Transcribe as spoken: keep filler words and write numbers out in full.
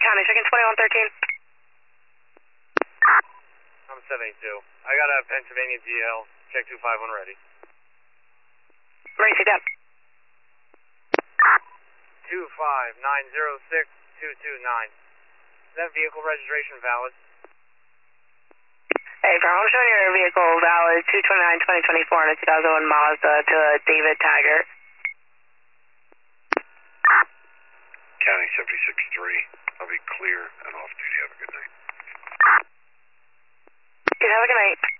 County, second twenty-one thirteen. I'm seven eight two. I got a Pennsylvania D L. Check two five one ready. Ready to down. two five nine zero six two two nine. Is that vehicle registration valid? Hey, Farm, I'm showing your vehicle valid two twenty-nine twenty twenty-four and a two thousand one Mazda to a David Taggart. County seventy-six three. I'll be clear and off duty. Have a good night. Okay, have a good night.